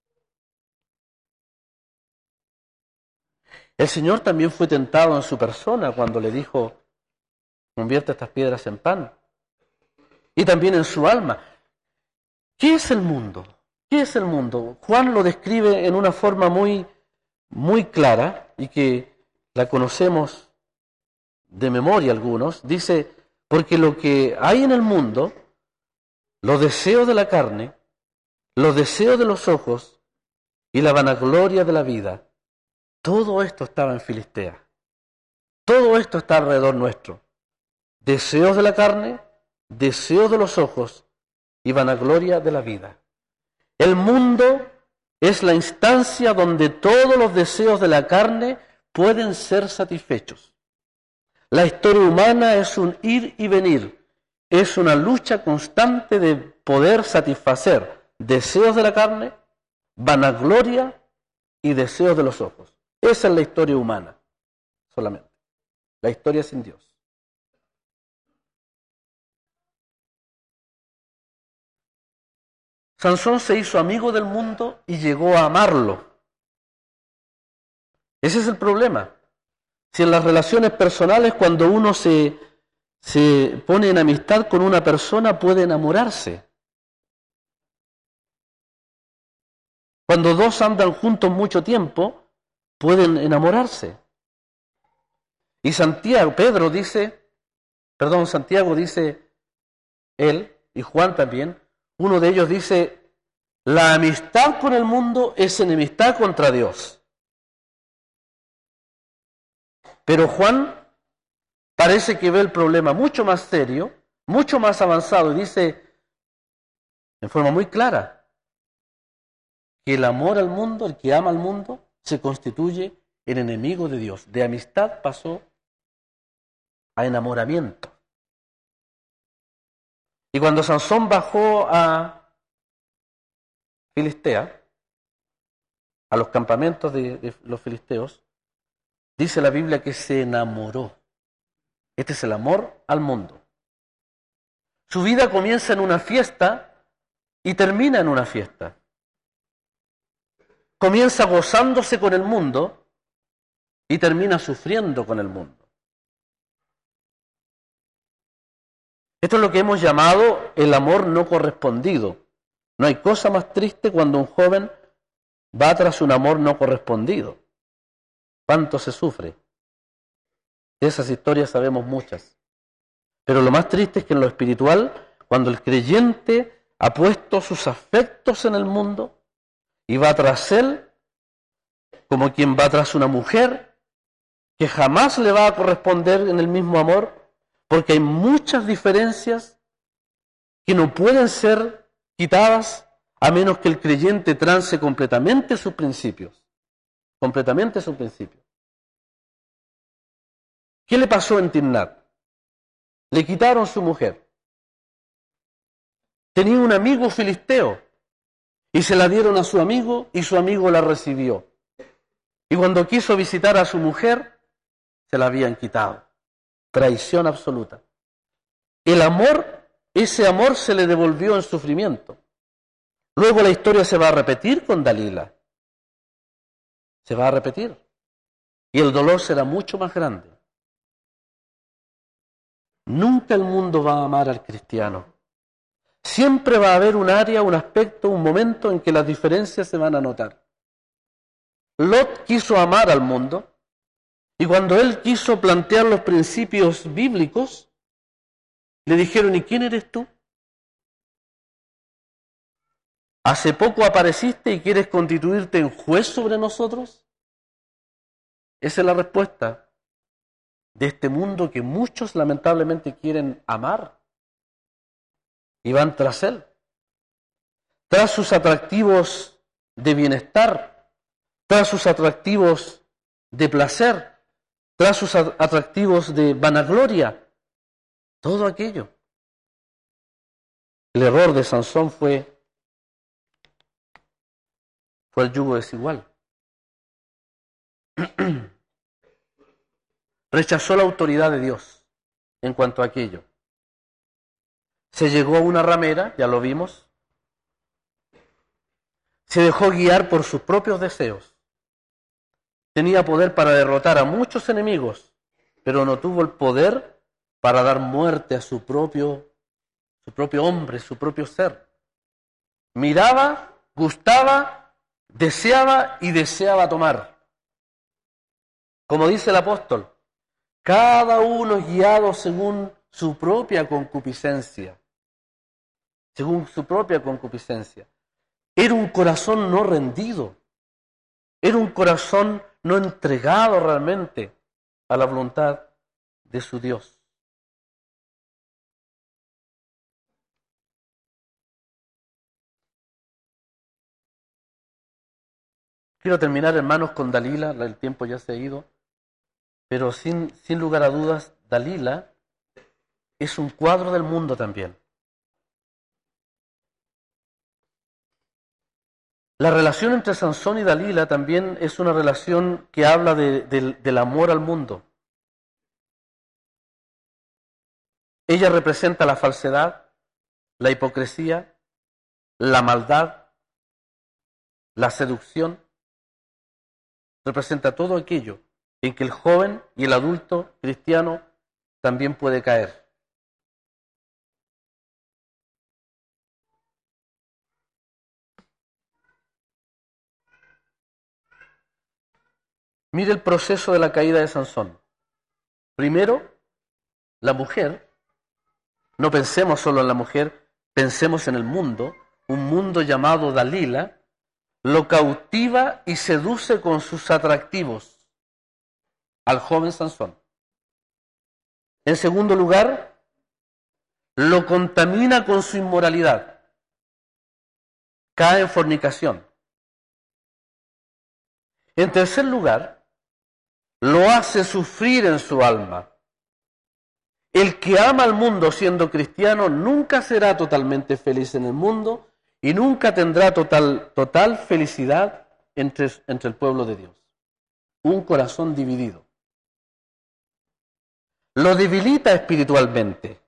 S1: El Señor también fue tentado en su persona cuando le dijo, convierte estas piedras en pan. Y también en su alma. ¿Qué es el mundo? ¿Qué es el mundo? Juan lo describe en una forma muy, muy clara y que la conocemos de memoria algunos. Dice, porque lo que hay en el mundo, los deseos de la carne, los deseos de los ojos y la vanagloria de la vida, todo esto estaba en Filistea. Todo esto está alrededor nuestro. Deseos de la carne, deseos de los ojos y vanagloria de la vida. El mundo es la instancia donde todos los deseos de la carne pueden ser satisfechos. La historia humana es un ir y venir, es una lucha constante de poder satisfacer deseos de la carne, vanagloria y deseos de los ojos. Esa es la historia humana, solamente. La historia sin Dios. Sansón se hizo amigo del mundo y llegó a amarlo. Ese es el problema. Si en las relaciones personales, cuando uno se, se pone en amistad con una persona, puede enamorarse. Cuando dos andan juntos mucho tiempo, pueden enamorarse. Y Santiago, Pedro dice, perdón, Santiago dice, él, y Juan también, uno de ellos dice, la amistad con el mundo es enemistad contra Dios. Pero Juan parece que ve el problema mucho más serio, mucho más avanzado, y dice en forma muy clara que el amor al mundo, el que ama al mundo, se constituye en enemigo de Dios. De amistad pasó a enamoramiento. Y cuando Sansón bajó a Filistea, a los campamentos de, de los filisteos, dice la Biblia que se enamoró. Este es el amor al mundo. Su vida comienza en una fiesta y termina en una fiesta. Comienza gozándose con el mundo y termina sufriendo con el mundo. Esto es lo que hemos llamado el amor no correspondido. No hay cosa más triste cuando un joven va tras un amor no correspondido. ¿Cuánto se sufre? De esas historias sabemos muchas. Pero lo más triste es que en lo espiritual, cuando el creyente ha puesto sus afectos en el mundo y va tras él, como quien va tras una mujer, que jamás le va a corresponder en el mismo amor, porque hay muchas diferencias que no pueden ser quitadas a menos que el creyente trance completamente sus principios. Completamente sus principios. ¿Qué le pasó en Timnat? Le quitaron su mujer. Tenía un amigo filisteo y se la dieron a su amigo y su amigo la recibió. Y cuando quiso visitar a su mujer, se la habían quitado. Traición absoluta. El amor, ese amor se le devolvió en sufrimiento. Luego la historia se va a repetir con Dalila. Se va a repetir. Y el dolor será mucho más grande. Nunca el mundo va a amar al cristiano. Siempre va a haber un área, un aspecto, un momento en que las diferencias se van a notar. Lot quiso amar al mundo. Y cuando él quiso plantear los principios bíblicos, le dijeron, ¿y quién eres tú? ¿Hace poco apareciste y quieres constituirte en juez sobre nosotros? Esa es la respuesta de este mundo que muchos lamentablemente quieren amar y van tras él, tras sus atractivos de bienestar, tras sus atractivos de placer, tras sus atractivos de vanagloria, todo aquello. El error de Sansón fue, fue el yugo desigual. Rechazó la autoridad de Dios en cuanto a aquello. Se llegó a una ramera, ya lo vimos. Se dejó guiar por sus propios deseos. Tenía poder para derrotar a muchos enemigos, pero no tuvo el poder para dar muerte a su propio, su propio hombre, su propio ser. Miraba, gustaba, deseaba y deseaba tomar. Como dice el apóstol, cada uno es guiado según su propia concupiscencia. Según su propia concupiscencia. Era un corazón no rendido. Era un corazón no entregado realmente a la voluntad de su Dios. Quiero terminar, hermanos, con Dalila. El tiempo ya se ha ido. Pero sin, sin lugar a dudas, Dalila es un cuadro del mundo también. La relación entre Sansón y Dalila también es una relación que habla de, de, del amor al mundo. Ella representa la falsedad, la hipocresía, la maldad, la seducción. Representa todo aquello en que el joven y el adulto cristiano también puede caer. Mire el proceso de la caída de Sansón. Primero, la mujer, no pensemos solo en la mujer, pensemos en el mundo, un mundo llamado Dalila, lo cautiva y seduce con sus atractivos al joven Sansón. En segundo lugar, lo contamina con su inmoralidad, cae en fornicación. En tercer lugar, lo hace sufrir en su alma El que ama al mundo siendo cristiano nunca será totalmente feliz en el mundo y nunca tendrá total, total felicidad entre, entre el pueblo de Dios. Un corazón dividido. Lo debilita espiritualmente.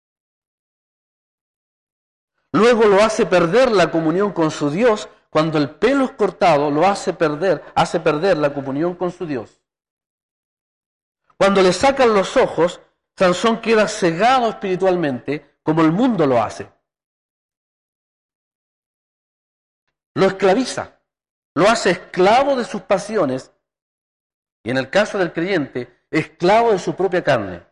S1: Luego lo hace perder la comunión con su Dios. Cuando el pelo es cortado, lo hace perder, hace perder la comunión con su Dios. Cuando le sacan los ojos, Sansón queda cegado espiritualmente, como el mundo lo hace. Lo esclaviza, lo hace esclavo de sus pasiones, y en el caso del creyente, esclavo de su propia carne.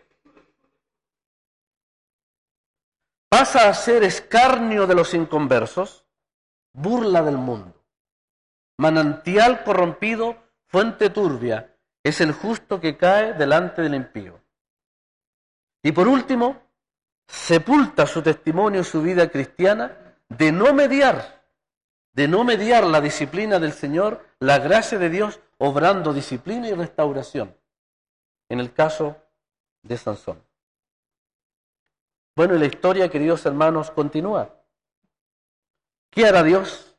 S1: Pasa a ser escarnio de los inconversos, burla del mundo. Manantial corrompido, fuente turbia, es el justo que cae delante del impío. Y por último, sepulta su testimonio y su vida cristiana de no mediar, de no mediar la disciplina del Señor, la gracia de Dios, obrando disciplina y restauración. En el caso de Sansón. Bueno, y la historia, queridos hermanos, continúa. ¿Qué hará Dios?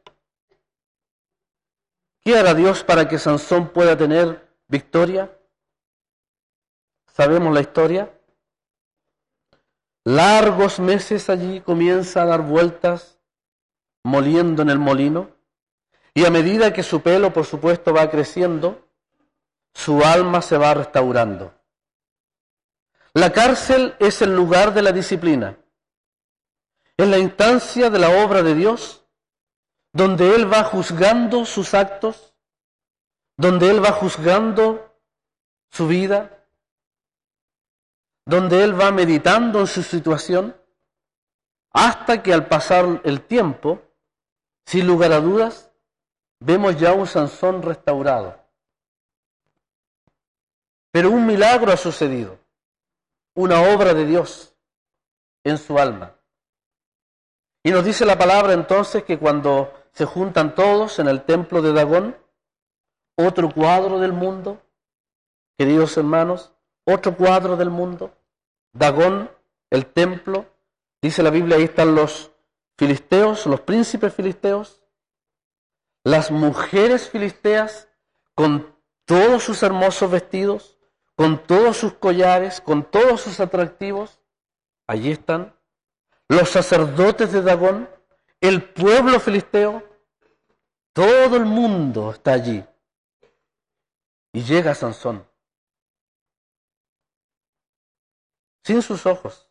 S1: ¿Qué hará Dios para que Sansón pueda tener victoria? ¿Sabemos la historia? Largos meses allí comienza a dar vueltas, moliendo en el molino, y a medida que su pelo, por supuesto, va creciendo, su alma se va restaurando. La cárcel es el lugar de la disciplina, es la instancia de la obra de Dios, donde Él va juzgando sus actos, donde Él va juzgando su vida, donde Él va meditando en su situación, hasta que al pasar el tiempo, sin lugar a dudas, vemos ya un Sansón restaurado. Pero un milagro ha sucedido, una obra de Dios en su alma. Y nos dice la palabra entonces que cuando se juntan todos en el templo de Dagón, otro cuadro del mundo, queridos hermanos, otro cuadro del mundo, Dagón, el templo, dice la Biblia, ahí están los filisteos, los príncipes filisteos, las mujeres filisteas con todos sus hermosos vestidos, con todos sus collares, con todos sus atractivos, allí están los sacerdotes de Dagón, el pueblo filisteo, todo el mundo está allí. Y llega Sansón, sin sus ojos.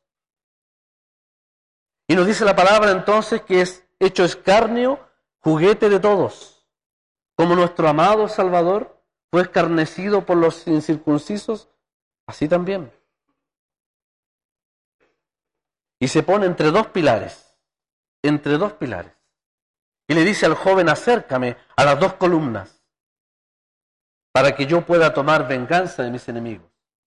S1: Y nos dice la palabra entonces que es hecho escarnio, juguete de todos, como nuestro amado Salvador fue escarnecido por los incircuncisos, así también. Y se pone entre dos pilares, entre dos pilares. Y le dice al joven, acércame a las dos columnas, para que yo pueda tomar venganza de mis enemigos.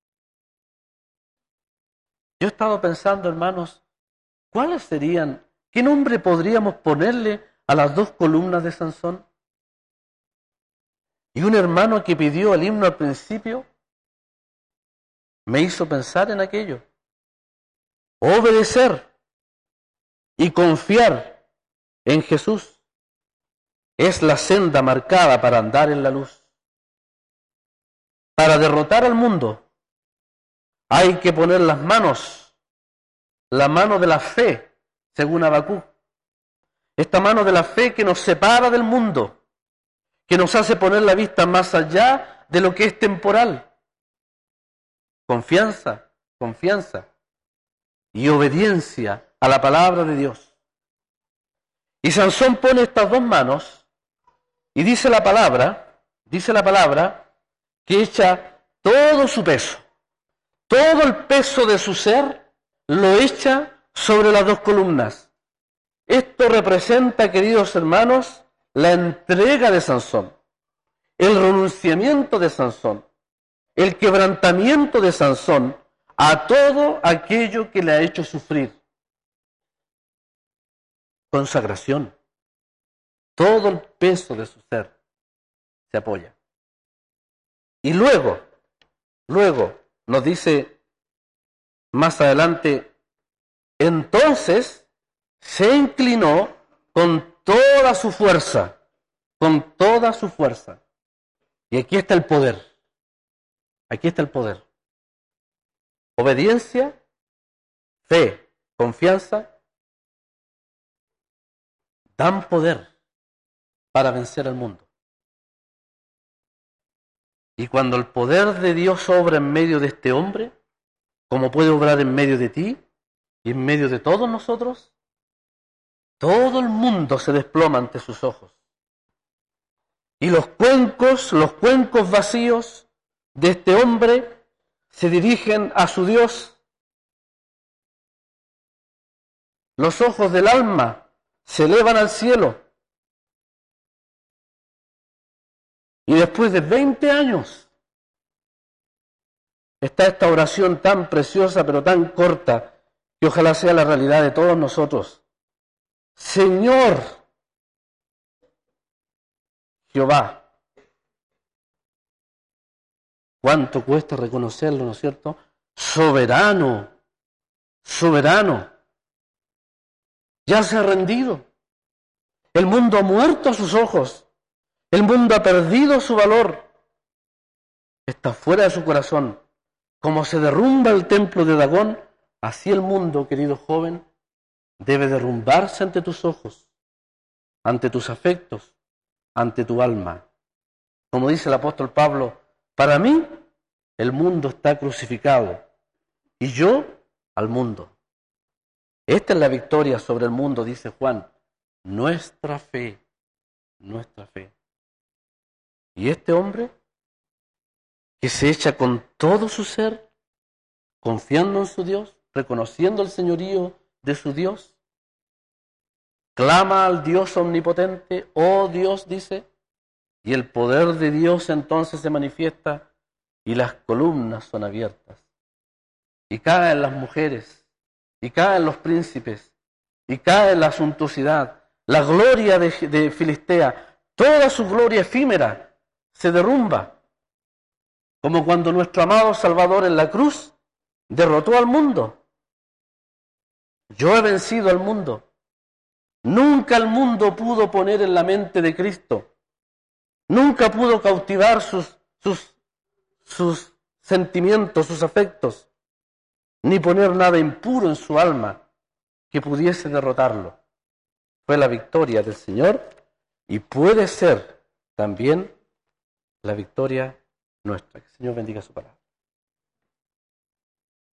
S1: Yo he estado pensando, hermanos, ¿cuáles serían, qué nombre podríamos ponerle a las dos columnas de Sansón? Y un hermano que pidió el himno al principio me hizo pensar en aquello. Obedecer y confiar en Jesús es la senda marcada para andar en la luz. Para derrotar al mundo hay que poner las manos, la mano de la fe, según Habacuc. Esta mano de la fe que nos separa del mundo, que nos hace poner la vista más allá de lo que es temporal. Confianza, confianza y obediencia a la palabra de Dios. Y Sansón pone estas dos manos y dice la palabra, dice la palabra que echa todo su peso, todo el peso de su ser lo echa sobre las dos columnas. Esto representa, queridos hermanos, la entrega de Sansón, el renunciamiento de Sansón, el quebrantamiento de Sansón a todo aquello que le ha hecho sufrir. Consagración. Todo el peso de su ser se apoya. Y luego, luego nos dice más adelante, entonces se inclinó con toda su fuerza, con toda su fuerza. Y aquí está el poder, aquí está el poder. Obediencia, fe, confianza, dan poder para vencer al mundo. Y cuando el poder de Dios obra en medio de este hombre, como puede obrar en medio de ti y en medio de todos nosotros, todo el mundo se desploma ante sus ojos. Y los cuencos, los cuencos vacíos de este hombre se dirigen a su Dios. Los ojos del alma se elevan al cielo. Y después de veinte años está esta oración tan preciosa pero tan corta que ojalá sea la realidad de todos nosotros. Señor Jehová, ¿cuánto cuesta reconocerlo, no es cierto? Soberano, soberano, ya se ha rendido. El mundo ha muerto a sus ojos. El mundo ha perdido su valor. Está fuera de su corazón. Como se derrumba el templo de Dagón, así el mundo, querido joven, debe derrumbarse ante tus ojos, ante tus afectos, ante tu alma. Como dice el apóstol Pablo, para mí el mundo está crucificado y yo al mundo. Esta es la victoria sobre el mundo, dice Juan. Nuestra fe, nuestra fe. Y este hombre que se echa con todo su ser, confiando en su Dios, reconociendo el señorío de su Dios, clama al Dios omnipotente, oh Dios, dice, y el poder de Dios entonces se manifiesta y las columnas son abiertas. Y caen las mujeres, y caen los príncipes, y cae la suntuosidad, la gloria de, de Filistea, toda su gloria efímera se derrumba, como cuando nuestro amado Salvador en la cruz derrotó al mundo. Yo he vencido al mundo. Nunca el mundo pudo poner en la mente de Cristo, nunca pudo cautivar sus, sus, sus sentimientos, sus afectos, ni poner nada impuro en su alma que pudiese derrotarlo. Fue la victoria del Señor y puede ser también la victoria nuestra. Que el Señor bendiga su palabra.